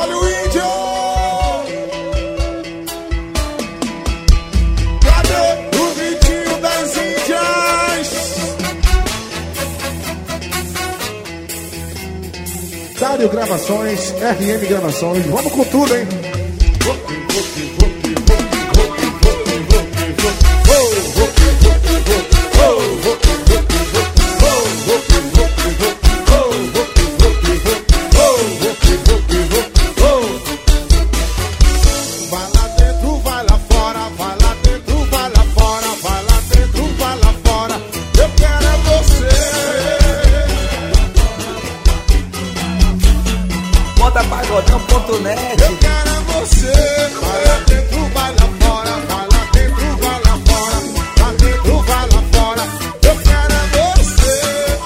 Olha o índio! Cadê o gritinho das índias? Dário Gravações, RM Gravações. Vamos com tudo, hein? Pagodão.net. Eu quero é você. Vai lá dentro, vai lá fora. Vai lá dentro, vai lá fora. Lá dentro, vai lá fora. Eu quero é você.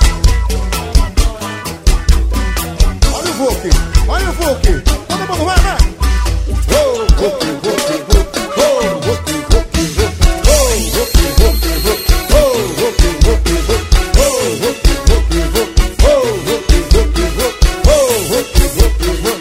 Olha o Vuki, olha o Vuki. Todo mundo vai, vai. Oh, Vuki, Vuki, Vuki. Oh, Vuki, Vuki, Vuki. Oh, Vuki, Vuki, Vuki. Oh, Vuki, Vuki, Vuki. Oh, Vuki, Vuki, Vuki. Oh, Vuki, Vuki, Vuki. Oh, Vuki, Vuki, Vuki.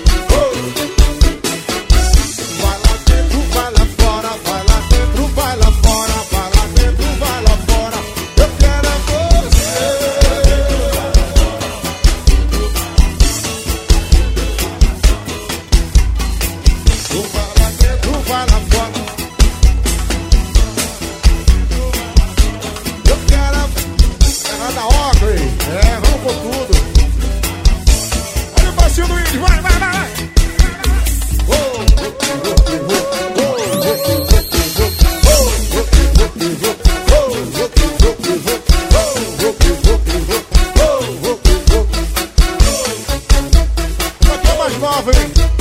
Nova, hein?